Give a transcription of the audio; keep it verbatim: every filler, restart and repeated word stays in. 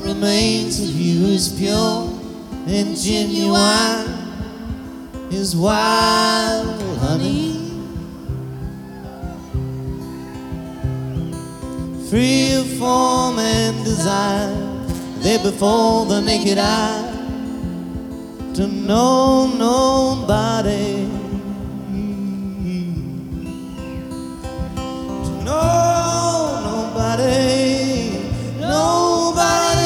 remains of you is pure and genuine, is wild honey, free of form and design, there before the naked eye, to no known body.